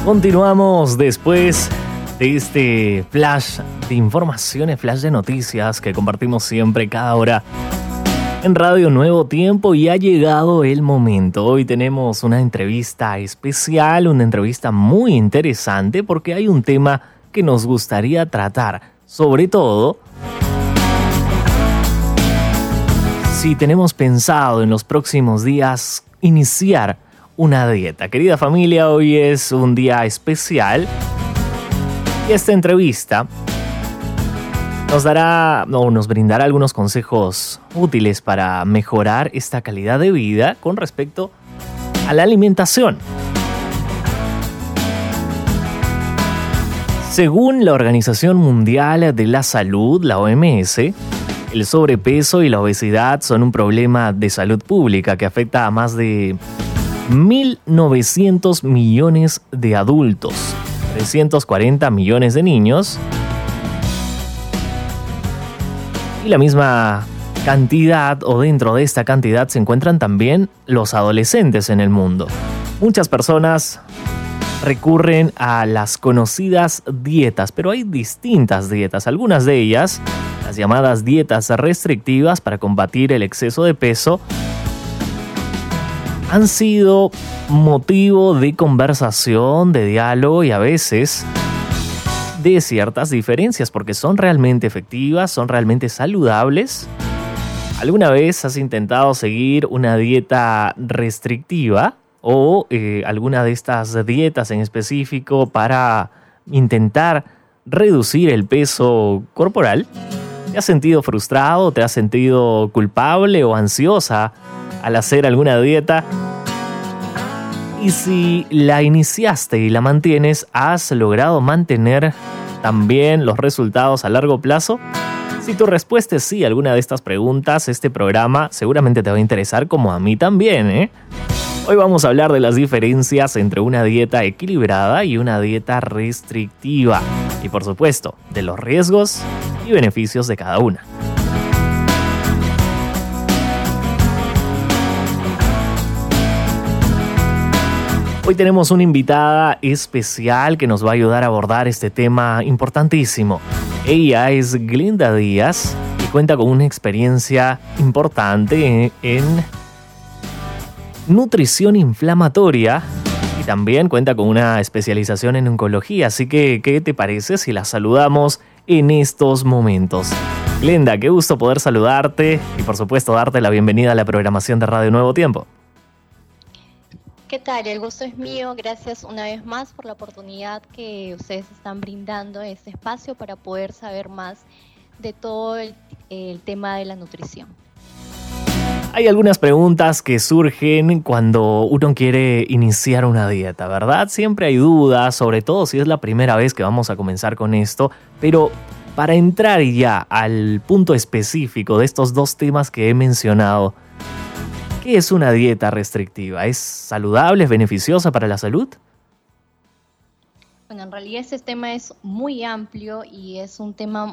Continuamos después de este flash de informaciones, flash de noticias que compartimos siempre, cada hora en Radio Nuevo Tiempo, y ha llegado el momento. Hoy tenemos una entrevista especial, una entrevista muy interesante porque hay un tema que nos gustaría tratar, sobre todo si tenemos pensado en los próximos días iniciar una dieta. Querida familia, hoy es un día especial y esta entrevista nos brindará algunos consejos útiles para mejorar esta calidad de vida con respecto a la alimentación. Según la Organización Mundial de la Salud, la OMS, el sobrepeso y la obesidad son un problema de salud pública que afecta a más de 1.900 millones de adultos, 340 millones de niños y la misma cantidad, o dentro de esta cantidad, se encuentran también los adolescentes en el mundo. Muchas personas recurren a las conocidas dietas, pero hay distintas dietas. Algunas de ellas, las llamadas dietas restrictivas para combatir el exceso de peso, han sido motivo de conversación, de diálogo y a veces de ciertas diferencias, porque son realmente efectivas, son realmente saludables. ¿Alguna vez has intentado seguir una dieta restrictiva o alguna de estas dietas en específico para intentar reducir el peso corporal? ¿Te has sentido frustrado, te has sentido culpable o ansiosa al hacer alguna dieta? Y si la iniciaste y la mantienes, ¿has logrado mantener también los resultados a largo plazo? Si tu respuesta es sí a alguna de estas preguntas, este programa seguramente te va a interesar, como a mí también, ¿eh? Hoy vamos a hablar de las diferencias entre una dieta equilibrada y una dieta restrictiva. Y por supuesto, de los riesgos y beneficios de cada una. Hoy tenemos una invitada especial que nos va a ayudar a abordar este tema importantísimo. Ella es Glenda Díaz y cuenta con una experiencia importante en nutrición inflamatoria y también cuenta con una especialización en oncología. Así que, ¿qué te parece si la saludamos en estos momentos? Glenda, qué gusto poder saludarte y por supuesto darte la bienvenida a la programación de Radio Nuevo Tiempo. ¿Qué tal? El gusto es mío. Gracias una vez más por la oportunidad que ustedes están brindando este espacio para poder saber más de todo el tema de la nutrición. Hay algunas preguntas que surgen cuando uno quiere iniciar una dieta, ¿verdad? Siempre hay dudas, sobre todo si es la primera vez que vamos a comenzar con esto, pero para entrar ya al punto específico de estos dos temas que he mencionado, ¿qué es una dieta restrictiva? ¿Es saludable? ¿Es beneficiosa para la salud? Bueno, en realidad este tema es muy amplio y es un tema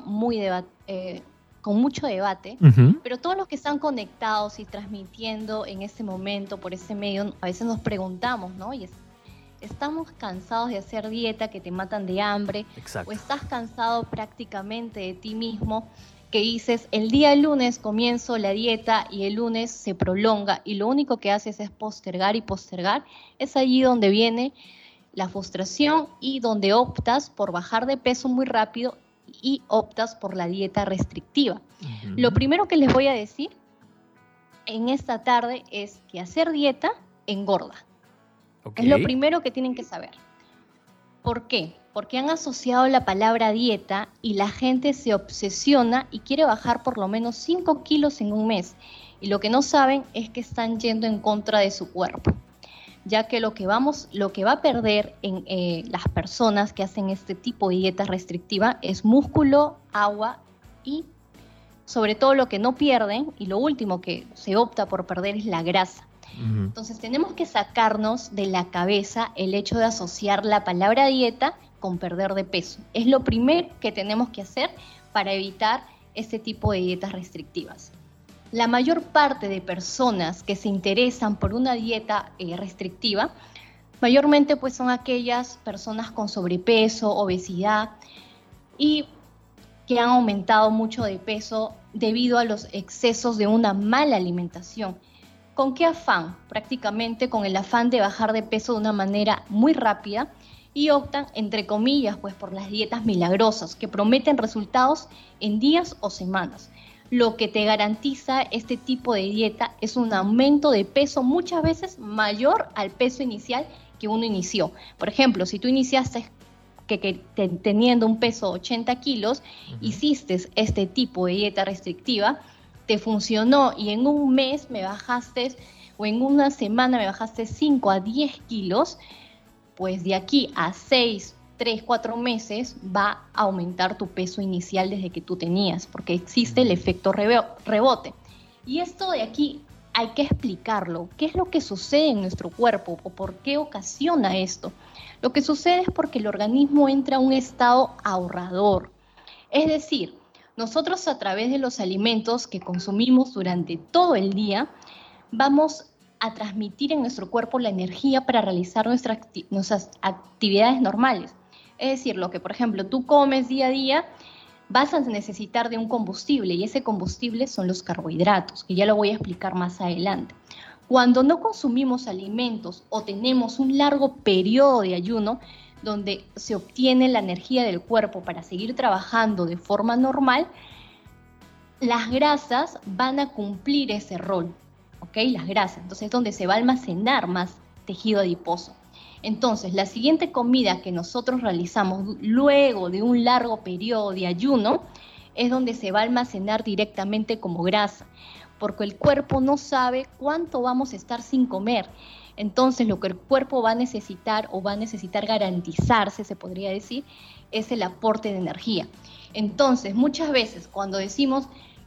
con mucho debate, pero todos los que están conectados y transmitiendo en este momento por este medio, a veces nos preguntamos, ¿no? Y ¿estamos cansados de hacer dieta que te matan de hambre? Exacto. ¿O estás cansado prácticamente de ti mismo? Que dices, el día lunes comienzo la dieta y el lunes se prolonga y lo único que haces es postergar y postergar. Es allí donde viene la frustración y donde optas por bajar de peso muy rápido y optas por la dieta restrictiva. Lo primero que les voy a decir en esta tarde es que hacer dieta engorda. Okay. Es lo primero que tienen que saber. ¿Por qué? Porque han asociado la palabra dieta y la gente se obsesiona y quiere bajar por lo menos 5 kilos en un mes. Y lo que no saben es que están yendo en contra de su cuerpo, ya que lo que va a perder en las personas que hacen este tipo de dieta restrictiva es músculo, agua y sobre todo lo que no pierden y lo último que se opta por perder es la grasa. Entonces tenemos que sacarnos de la cabeza el hecho de asociar la palabra dieta con perder de peso. Es lo primero que tenemos que hacer para evitar este tipo de dietas restrictivas. La mayor parte de personas que se interesan por una dieta restrictiva Mayormente pues son aquellas personas con sobrepeso, obesidad y que han aumentado mucho de peso debido a los excesos de una mala alimentación. ¿Con qué afán? Prácticamente con el afán de bajar de peso de una manera muy rápida y optan, entre comillas, pues por las dietas milagrosas que prometen resultados en días o semanas. Lo que te garantiza este tipo de dieta es un aumento de peso muchas veces mayor al peso inicial que uno inició. Por ejemplo, si tú iniciaste teniendo un peso de 80 kilos, hiciste este tipo de dieta restrictiva, te funcionó y en un mes me bajaste, o en una semana me bajaste 5 a 10 kilos, pues de aquí a 6, 3, 4 meses va a aumentar tu peso inicial desde que tú tenías, porque existe el efecto rebote. Y esto de aquí hay que explicarlo. ¿Qué es lo que sucede en nuestro cuerpo o por qué ocasiona esto? Lo que sucede es porque el organismo entra a un estado ahorrador. Es decir, nosotros a través de los alimentos que consumimos durante todo el día, vamos a transmitir en nuestro cuerpo la energía para realizar nuestras actividades normales. Es decir, lo que por ejemplo tú comes día a día, vas a necesitar de un combustible y ese combustible son los carbohidratos, que ya lo voy a explicar más adelante. Cuando no consumimos alimentos o tenemos un largo periodo de ayuno, donde se obtiene la energía del cuerpo para seguir trabajando de forma normal, las grasas van a cumplir ese rol, ¿ok? Las grasas, entonces es donde se va a almacenar más tejido adiposo. Entonces, la siguiente comida que nosotros realizamos luego de un largo periodo de ayuno es donde se va a almacenar directamente como grasa, porque el cuerpo no sabe cuánto vamos a estar sin comer. Entonces, lo que el cuerpo va a necesitar o va a necesitar garantizarse, se podría decir, es el aporte de energía. Entonces, muchas veces cuando decimos,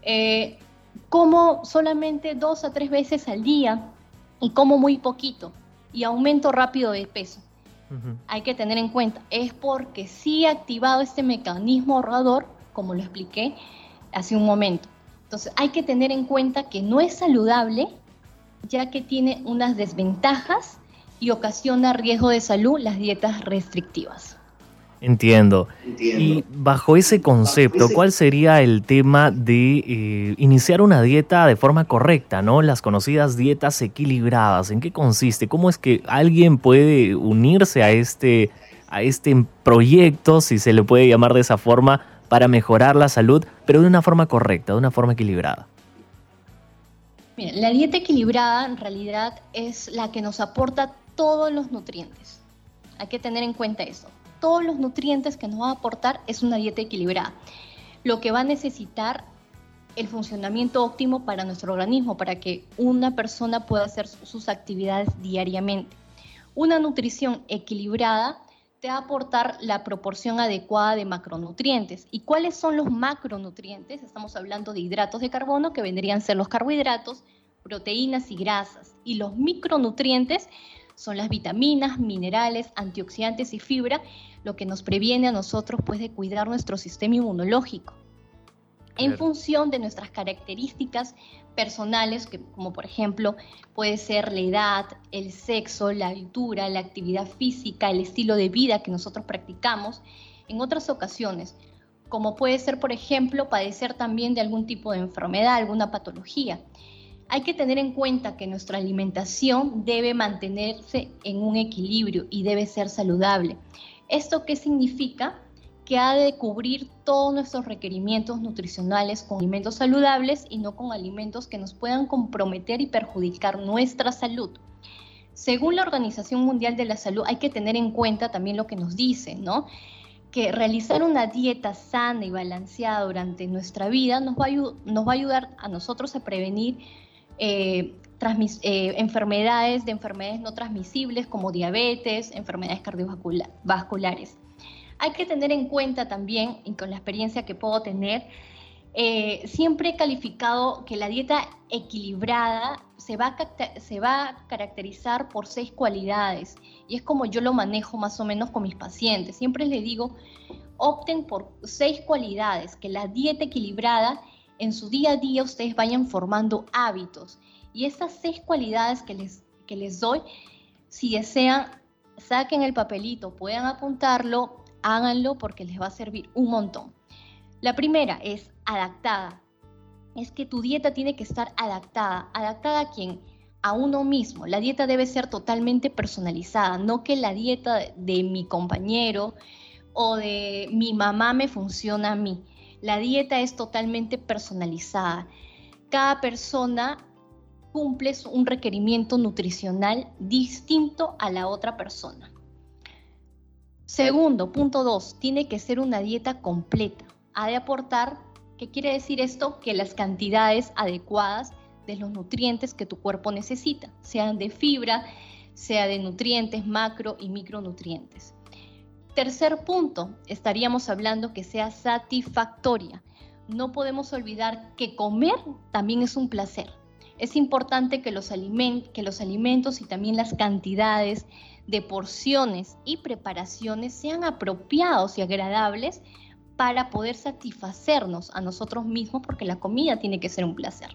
como solamente 2 a 3 veces al día y como muy poquito y aumento rápido de peso, hay que tener en cuenta, es porque sí ha activado este mecanismo ahorrador, como lo expliqué hace un momento. Entonces, hay que tener en cuenta que no es saludable, ya que tiene unas desventajas y ocasiona riesgo de salud las dietas restrictivas. Entiendo. Y bajo ese concepto, ¿cuál sería el tema de iniciar una dieta de forma correcta, ¿no? Las conocidas dietas equilibradas. ¿En qué consiste? ¿Cómo es que alguien puede unirse a este proyecto, si se le puede llamar de esa forma, para mejorar la salud, pero de una forma correcta, de una forma equilibrada? Mira, la dieta equilibrada en realidad es la que nos aporta todos los nutrientes. Hay que tener en cuenta eso. Todos los nutrientes que nos va a aportar es una dieta equilibrada. Lo que va a necesitar el funcionamiento óptimo para nuestro organismo, para que una persona pueda hacer sus actividades diariamente. Una nutrición equilibrada te va a aportar la proporción adecuada de macronutrientes. ¿Y cuáles son los macronutrientes? Estamos hablando de hidratos de carbono, que vendrían a ser los carbohidratos, proteínas y grasas. Y los micronutrientes son las vitaminas, minerales, antioxidantes y fibra, lo que nos previene a nosotros pues, de cuidar nuestro sistema inmunológico. Claro. En función de nuestras características personales, que, como por ejemplo puede ser la edad, el sexo, la altura, la actividad física, el estilo de vida que nosotros practicamos, en otras ocasiones, como puede ser por ejemplo padecer también de algún tipo de enfermedad, alguna patología. Hay que tener en cuenta que nuestra alimentación debe mantenerse en un equilibrio y debe ser saludable. ¿Esto qué significa? Que ha de cubrir todos nuestros requerimientos nutricionales con alimentos saludables y no con alimentos que nos puedan comprometer y perjudicar nuestra salud. Según la Organización Mundial de la Salud, hay que tener en cuenta también lo que nos dice, ¿no? Que realizar una dieta sana y balanceada durante nuestra vida nos va a ayudar a nosotros a prevenir enfermedades no transmisibles como diabetes, enfermedades cardiovasculares. Hay que tener en cuenta también, y con la experiencia que puedo tener, siempre he calificado que la dieta equilibrada se va a caracterizar por 6 cualidades, y es como yo lo manejo más o menos con mis pacientes. Siempre les digo, opten por 6 cualidades, que la dieta equilibrada en su día a día ustedes vayan formando hábitos, y estas 6 cualidades que les doy, si desean, Saquen el papelito, puedan apuntarlo, háganlo porque les va a servir un montón. La primera es adaptada. Es que tu dieta tiene que estar adaptada. ¿Adaptada a quién? A uno mismo. La dieta debe ser totalmente personalizada, no que la dieta de mi compañero o de mi mamá me funciona a mí. La dieta es totalmente personalizada. Cada persona cumple un requerimiento nutricional distinto a la otra persona. Segundo, punto 2, tiene que ser una dieta completa. Ha de aportar, ¿qué quiere decir esto? Que las cantidades adecuadas de los nutrientes que tu cuerpo necesita, sean de fibra, sea de nutrientes, macro y micronutrientes. Tercer punto, estaríamos hablando que sea satisfactoria. No podemos olvidar que comer también es un placer. Es importante que los alimentos y también las cantidades de porciones y preparaciones sean apropiados y agradables para poder satisfacernos a nosotros mismos, porque la comida tiene que ser un placer.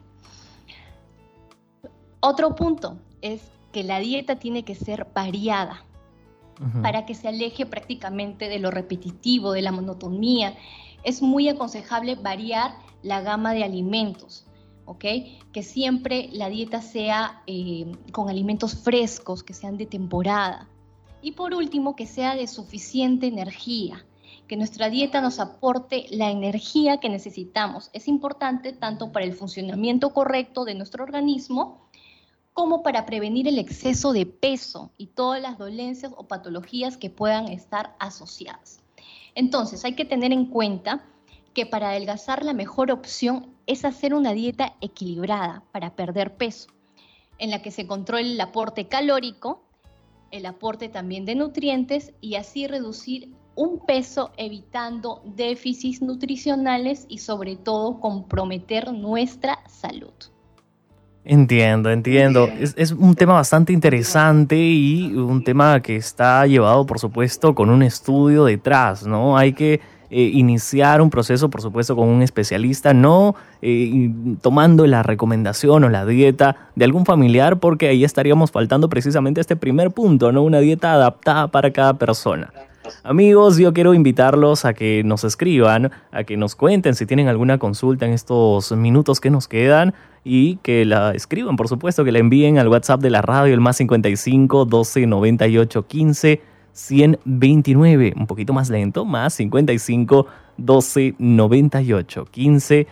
Otro punto es que la dieta tiene que ser variada para que se aleje prácticamente de lo repetitivo, de la monotonía. Es muy aconsejable variar la gama de alimentos. ¿Okay? Que siempre la dieta sea con alimentos frescos, que sean de temporada. Y por último, que sea de suficiente energía, que nuestra dieta nos aporte la energía que necesitamos. Es importante tanto para el funcionamiento correcto de nuestro organismo como para prevenir el exceso de peso y todas las dolencias o patologías que puedan estar asociadas. Entonces, hay que tener en cuenta que para adelgazar la mejor opción es hacer una dieta equilibrada para perder peso, en la que se controle el aporte calórico, el aporte también de nutrientes y así reducir un peso evitando déficits nutricionales y sobre todo comprometer nuestra salud. Entiendo. Es un tema bastante interesante y un tema que está llevado, por supuesto, con un estudio detrás, ¿no? Hay que iniciar un proceso, por supuesto, con un especialista, no tomando la recomendación o la dieta de algún familiar, porque ahí estaríamos faltando precisamente este primer punto, ¿no? Una dieta adaptada para cada persona. Amigos, yo quiero invitarlos a que nos escriban, a que nos cuenten si tienen alguna consulta en estos minutos que nos quedan y que la escriban, por supuesto, que la envíen al WhatsApp de la radio, el más 55 12 98 15 129, un poquito más lento, más 55 12 98 15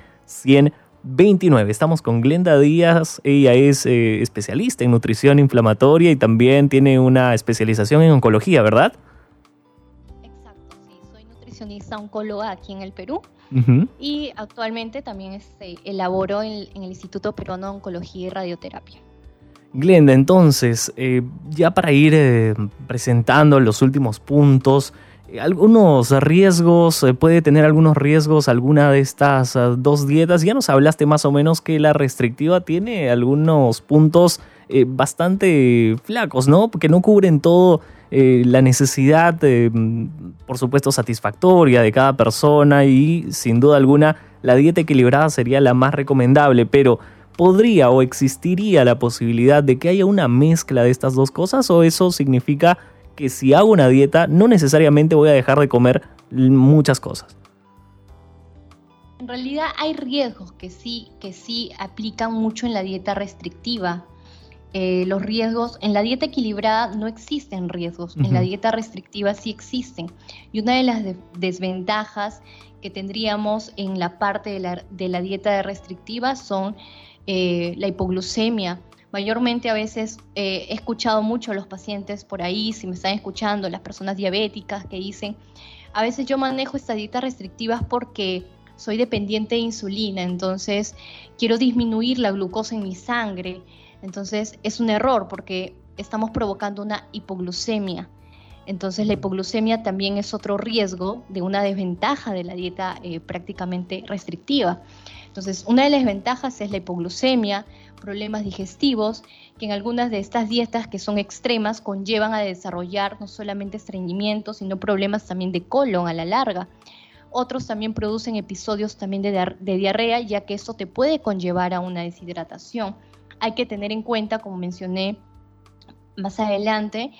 129. Estamos con Glenda Díaz, ella es especialista en nutrición inflamatoria y también tiene una especialización en oncología, ¿verdad? Exacto, sí, soy nutricionista oncóloga aquí en el Perú. Y actualmente también elaboro en el Instituto Peruano de Oncología y Radioterapia. Glenda, entonces, ya para ir presentando los últimos puntos, algunos riesgos, puede tener algunos riesgos alguna de estas dos dietas. Ya nos hablaste más o menos que la restrictiva tiene algunos puntos bastante flacos, ¿no? Porque no cubren todo la necesidad, por supuesto, satisfactoria de cada persona y sin duda alguna la dieta equilibrada sería la más recomendable, pero ¿podría o existiría la posibilidad de que haya una mezcla de estas dos cosas o eso significa que si hago una dieta no necesariamente voy a dejar de comer muchas cosas? En realidad hay riesgos que sí aplican mucho en la dieta restrictiva. Los riesgos en la dieta equilibrada no existen riesgos, en la dieta restrictiva sí existen. Y una de las desventajas que tendríamos en la parte de la dieta restrictiva son la hipoglucemia. Mayormente a veces he escuchado mucho a los pacientes por ahí, si me están escuchando, las personas diabéticas que dicen, a veces yo manejo esta dieta restrictiva porque soy dependiente de insulina, entonces quiero disminuir la glucosa en mi sangre. Entonces es un error porque estamos provocando una hipoglucemia. Entonces la hipoglucemia también es otro riesgo de una desventaja de la dieta prácticamente restrictiva. Entonces una de las desventajas es la hipoglucemia, problemas digestivos, que en algunas de estas dietas que son extremas conllevan a desarrollar no solamente estreñimiento, sino problemas también de colon a la larga. Otros también producen episodios también de diarrea, ya que esto te puede conllevar a una deshidratación. Hay que tener en cuenta, como mencioné más adelante,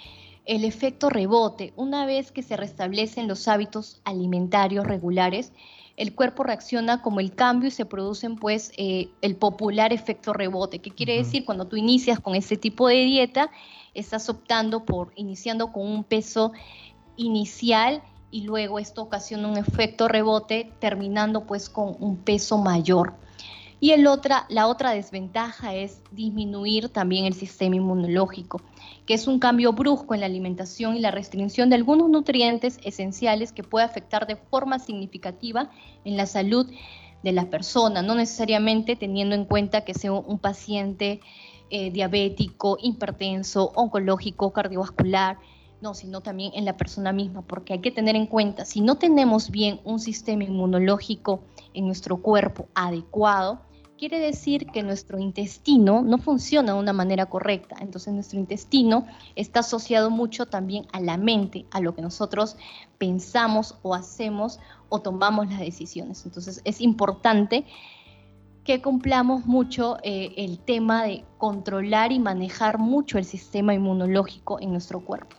el efecto rebote. Una vez que se restablecen los hábitos alimentarios regulares, el cuerpo reacciona como el cambio y se producen pues el popular efecto rebote. ¿Qué quiere decir? Cuando tú inicias con ese tipo de dieta, estás optando por iniciando con un peso inicial y luego esto ocasiona un efecto rebote terminando pues con un peso mayor. Y la otra desventaja es disminuir también el sistema inmunológico, que es un cambio brusco en la alimentación y la restricción de algunos nutrientes esenciales que puede afectar de forma significativa en la salud de la persona, no necesariamente teniendo en cuenta que sea un paciente diabético, hipertenso, oncológico, cardiovascular, no, sino también en la persona misma, porque hay que tener en cuenta, si no tenemos bien un sistema inmunológico en nuestro cuerpo adecuado, quiere decir que nuestro intestino no funciona de una manera correcta. Entonces nuestro intestino está asociado mucho también a la mente, a lo que nosotros pensamos o hacemos o tomamos las decisiones. Entonces es importante que cumplamos mucho el tema de controlar y manejar mucho el sistema inmunológico en nuestro cuerpo.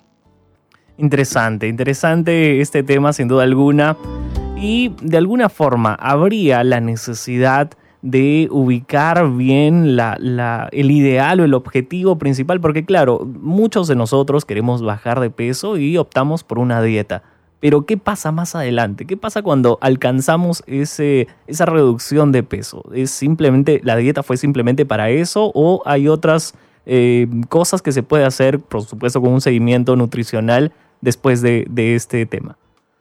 Interesante este tema sin duda alguna, y de alguna forma habría la necesidad de ubicar bien el ideal o el objetivo principal, porque claro, muchos de nosotros queremos bajar de peso y optamos por una dieta, pero ¿qué pasa más adelante? ¿Qué pasa cuando alcanzamos esa reducción de peso? ¿Es simplemente, la dieta fue simplemente para eso, o hay otras cosas que se puede hacer, por supuesto con un seguimiento nutricional después de este tema?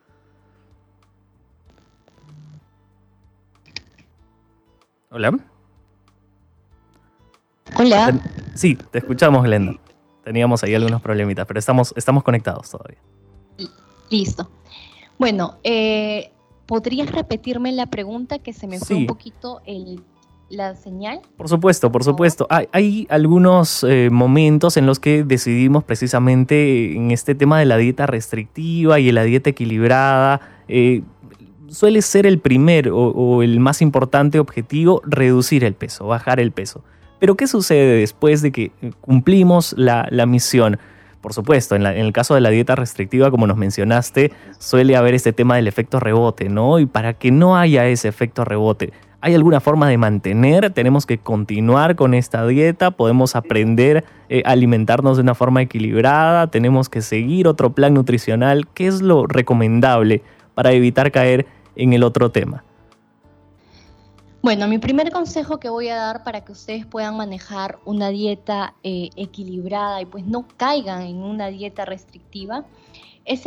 Hola. Hola. Sí, te escuchamos, Glenda. Teníamos ahí algunos problemitas, pero estamos conectados todavía. Listo. Bueno, ¿podrías repetirme la pregunta, que se me fue un poquito la señal? Por supuesto. Hay algunos momentos en los que decidimos precisamente en este tema de la dieta restrictiva y la dieta equilibrada. Suele ser el primer o el más importante objetivo reducir el peso, bajar el peso. Pero ¿qué sucede después de que cumplimos la misión? Por supuesto, en el caso de la dieta restrictiva, como nos mencionaste, suele haber este tema del efecto rebote, ¿no? Y para que no haya ese efecto rebote, ¿hay alguna forma de mantener? ¿Tenemos que continuar con esta dieta? ¿Podemos aprender a alimentarnos de una forma equilibrada? ¿Tenemos que seguir otro plan nutricional? ¿Qué es lo recomendable para evitar caer en el otro tema? Bueno, mi primer consejo que voy a dar para que ustedes puedan manejar una dieta equilibrada y pues no caigan en una dieta restrictiva es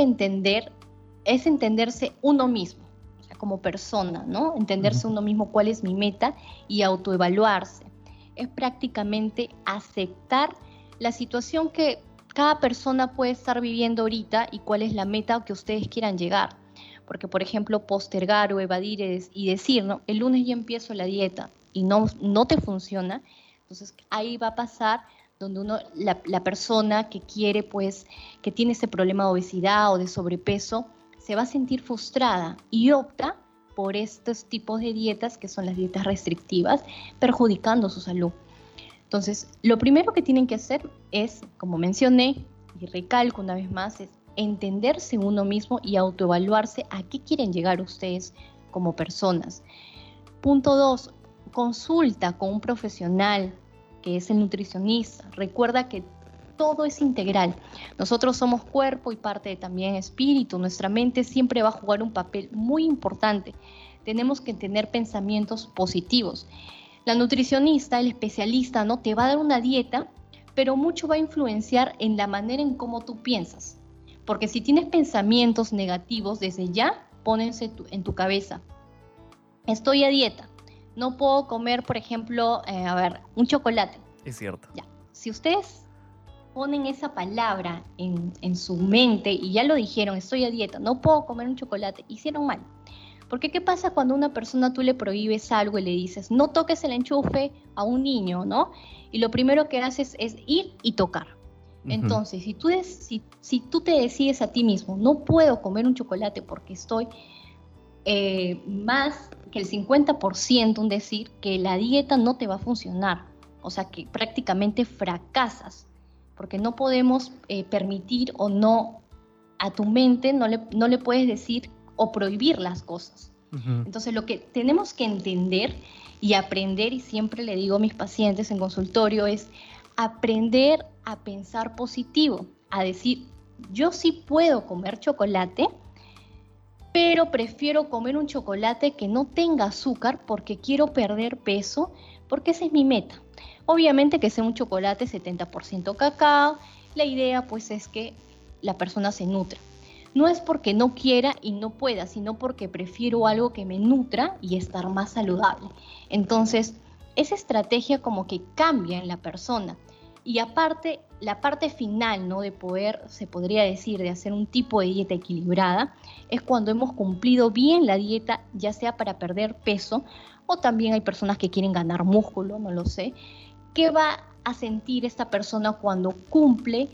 entenderse uno mismo, o sea, como persona, ¿no? Entenderse uno mismo cuál es mi meta y autoevaluarse. Es prácticamente aceptar la situación que cada persona puede estar viviendo ahorita y cuál es la meta que ustedes quieran llegar. Porque, por ejemplo, postergar o evadir y decir, ¿no? El lunes ya empiezo la dieta y no te funciona, entonces ahí va a pasar donde la persona que quiere, pues, que tiene ese problema de obesidad o de sobrepeso, se va a sentir frustrada y opta por estos tipos de dietas que son las dietas restrictivas, perjudicando su salud. Entonces, lo primero que tienen que hacer es, como mencioné y recalco una vez más, es entenderse uno mismo y autoevaluarse a qué quieren llegar ustedes como personas. Punto 2, consulta con un profesional que es el nutricionista. Recuerda que todo es integral. Nosotros somos cuerpo y parte también espíritu. Nuestra mente siempre va a jugar un papel muy importante. Tenemos que tener pensamientos positivos. La nutricionista, el especialista, ¿no? Te va a dar una dieta, pero mucho va a influenciar en la manera en cómo tú piensas. Porque si tienes pensamientos negativos, desde ya pónense en tu cabeza. Estoy a dieta. No puedo comer, por ejemplo, un chocolate. Es cierto. Ya. Si ustedes ponen esa palabra en su mente y ya lo dijeron, estoy a dieta, no puedo comer un chocolate, hicieron mal. Porque ¿qué pasa cuando a una persona tú le prohíbes algo y le dices, no toques el enchufe a un niño, ¿no? Y lo primero que haces es ir y tocar. Entonces, si tú te decides a ti mismo, no puedo comer un chocolate porque estoy más que el 50%, un decir, que la dieta no te va a funcionar. O sea, que prácticamente fracasas. porque no podemos permitir o no, a tu mente no le puedes decir o prohibir las cosas. Entonces lo que tenemos que entender y aprender, y siempre le digo a mis pacientes en consultorio, es aprender a pensar positivo, a decir, yo sí puedo comer chocolate, pero prefiero comer un chocolate que no tenga azúcar porque quiero perder peso, porque esa es mi meta. Obviamente que sea un chocolate 70% cacao, la idea pues es que la persona se nutra. No es porque no quiera y no pueda, sino porque prefiero algo que me nutra y estar más saludable. Entonces, esa estrategia como que cambia en la persona. Y aparte, la parte final, ¿no?, de poder, se podría decir, de hacer un tipo de dieta equilibrada, es cuando hemos cumplido bien la dieta, ya sea para perder peso, o también hay personas que quieren ganar músculo, no lo sé. ¿Qué va a sentir esta persona cuando cumple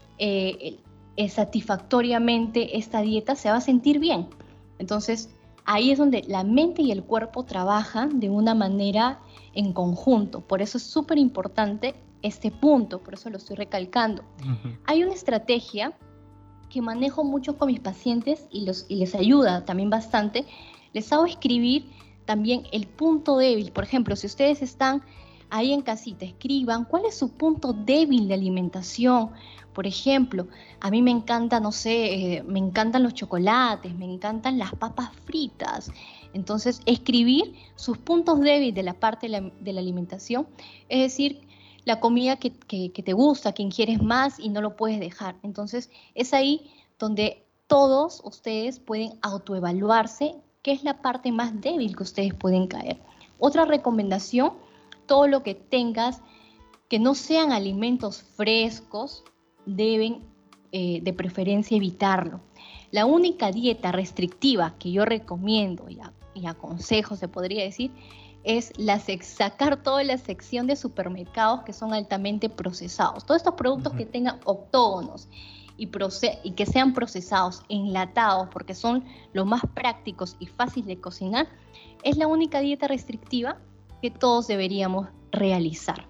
satisfactoriamente esta dieta? Se va a sentir bien. Entonces, ahí es donde la mente y el cuerpo trabajan de una manera en conjunto. Por eso es súper importante este punto, por eso lo estoy recalcando. Hay una estrategia que manejo mucho con mis pacientes y les ayuda también bastante. Les hago escribir también el punto débil. Por ejemplo, si ustedes están ahí en casita, escriban cuál es su punto débil de alimentación. Por ejemplo, a mí me encanta, no sé, me encantan los chocolates, me encantan las papas fritas. Entonces, escribir sus puntos débiles de la parte de la alimentación, es decir, la comida que te gusta, que ingieres más y no lo puedes dejar. Entonces, es ahí donde todos ustedes pueden autoevaluarse qué es la parte más débil que ustedes pueden caer. Otra recomendación, todo lo que tengas que no sean alimentos frescos, deben de preferencia evitarlo. La única dieta restrictiva que yo recomiendo y aconsejo, se podría decir, es sacar toda la sección de supermercados que son altamente procesados. Todos estos productos que tengan octógonos y que sean procesados, enlatados, porque son los más prácticos y fáciles de cocinar, es la única dieta restrictiva que todos deberíamos realizar.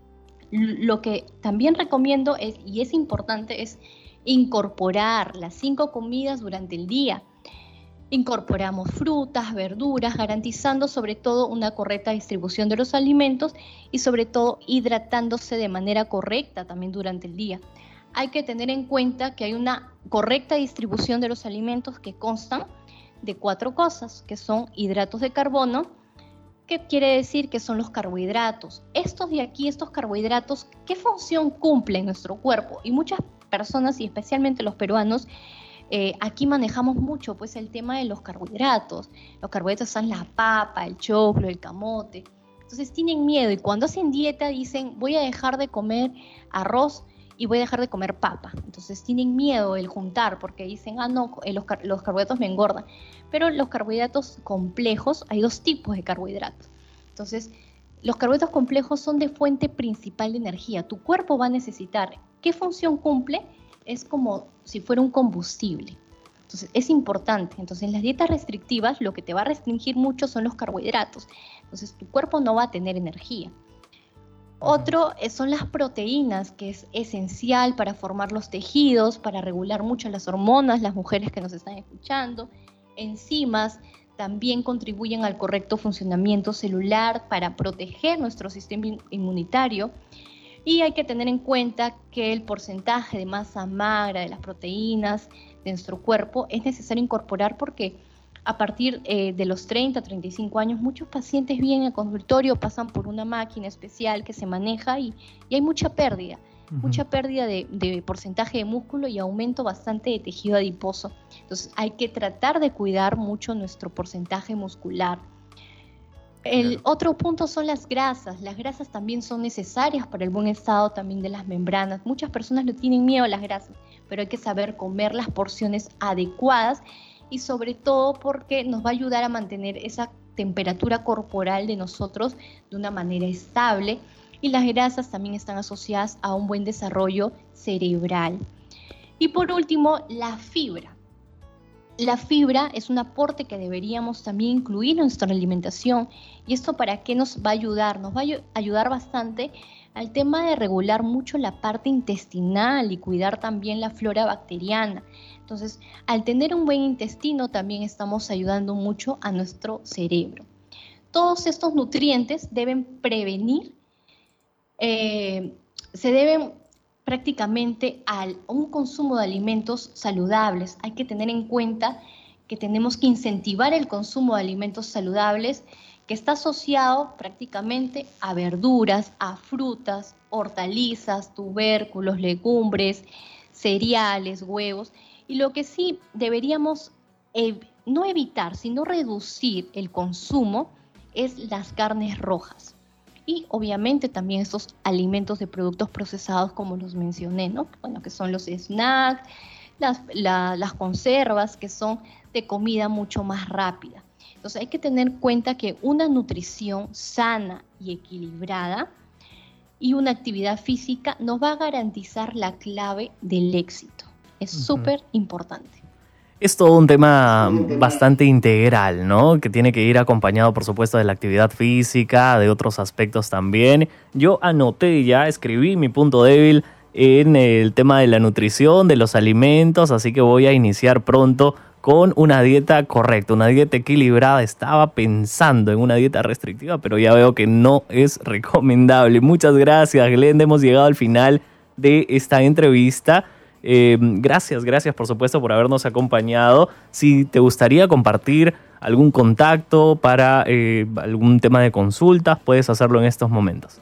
Lo que también recomiendo y es importante, es incorporar las 5 comidas durante el día. Incorporamos frutas, verduras, garantizando sobre todo una correcta distribución de los alimentos y sobre todo hidratándose de manera correcta también durante el día. Hay que tener en cuenta que hay una correcta distribución de los alimentos que constan de 4 cosas, que son hidratos de carbono, que quiere decir que son los carbohidratos. Estos de aquí, estos carbohidratos, ¿qué función cumplen en nuestro cuerpo? Y muchas personas, y especialmente los peruanos, aquí manejamos mucho pues el tema de los carbohidratos. Los carbohidratos son la papa, el choclo, el camote. Entonces tienen miedo y cuando hacen dieta dicen, voy a dejar de comer arroz y voy a dejar de comer papa. Entonces tienen miedo el juntar porque dicen, no, los carbohidratos me engordan. Pero los carbohidratos complejos, hay 2 tipos de carbohidratos. Entonces, los carbohidratos complejos son de fuente principal de energía. Tu cuerpo va a necesitar. ¿Qué función cumple? Es como si fuera un combustible. Entonces, es importante. Entonces, en las dietas restrictivas, lo que te va a restringir mucho son los carbohidratos. Entonces, tu cuerpo no va a tener energía. Otro son las proteínas, que es esencial para formar los tejidos, para regular mucho las hormonas, las mujeres que nos están escuchando. Enzimas también contribuyen al correcto funcionamiento celular para proteger nuestro sistema inmunitario. Y hay que tener en cuenta que el porcentaje de masa magra de las proteínas de nuestro cuerpo es necesario incorporar porque a partir de los 30, 35 años, muchos pacientes vienen al consultorio, pasan por una máquina especial que se maneja y hay mucha pérdida. Mucha pérdida de porcentaje de músculo y aumento bastante de tejido adiposo. Entonces hay que tratar de cuidar mucho nuestro porcentaje muscular. El otro punto son las grasas. Las grasas también son necesarias para el buen estado también de las membranas. Muchas personas le tienen miedo a las grasas, pero hay que saber comer las porciones adecuadas y sobre todo porque nos va a ayudar a mantener esa temperatura corporal de nosotros de una manera estable. Y las grasas también están asociadas a un buen desarrollo cerebral. Y por último, la fibra. La fibra es un aporte que deberíamos también incluir en nuestra alimentación. ¿Y esto para qué nos va a ayudar? Nos va a ayudar bastante al tema de regular mucho la parte intestinal y cuidar también la flora bacteriana. Entonces, al tener un buen intestino también estamos ayudando mucho a nuestro cerebro. Todos estos nutrientes deben prevenir, se deben prácticamente a un consumo de alimentos saludables. Hay que tener en cuenta que tenemos que incentivar el consumo de alimentos saludables, que está asociado prácticamente a verduras, a frutas, hortalizas, tubérculos, legumbres, cereales, huevos. Y lo que sí deberíamos no evitar, sino reducir el consumo es las carnes rojas. Y obviamente también estos alimentos de productos procesados como los mencioné, ¿no? Bueno, que son los snacks, las conservas, que son de comida mucho más rápida. Entonces hay que tener en cuenta que una nutrición sana y equilibrada y una actividad física nos va a garantizar la clave del éxito. Es súper importante. Es todo un tema bastante integral, ¿no? Que tiene que ir acompañado, por supuesto, de la actividad física, de otros aspectos también. Yo anoté ya, escribí mi punto débil en el tema de la nutrición, de los alimentos, así que voy a iniciar pronto con una dieta correcta, una dieta equilibrada. Estaba pensando en una dieta restrictiva, pero ya veo que no es recomendable. Muchas gracias, Glenda. Hemos llegado al final de esta entrevista. Gracias por supuesto por habernos acompañado. Si te gustaría compartir algún contacto para algún tema de consultas, puedes hacerlo en estos momentos.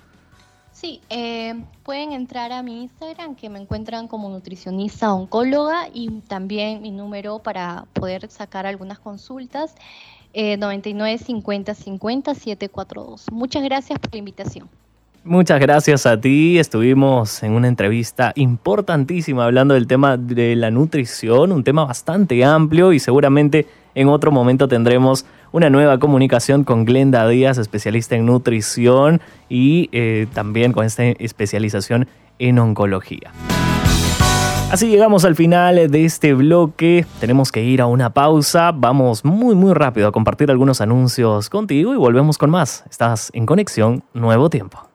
Sí, pueden entrar a mi Instagram, que me encuentran como nutricionista oncóloga, y también mi número para poder sacar algunas consultas, 99 50 50 742. Muchas gracias por la invitación. Muchas gracias a ti. Estuvimos en una entrevista importantísima hablando del tema de la nutrición, un tema bastante amplio, y seguramente en otro momento tendremos una nueva comunicación con Glenda Díaz, especialista en nutrición y también con esta especialización en oncología. Así llegamos al final de este bloque. Tenemos que ir a una pausa. Vamos muy rápido a compartir algunos anuncios contigo y volvemos con más. Estás en Conexión Nuevo Tiempo.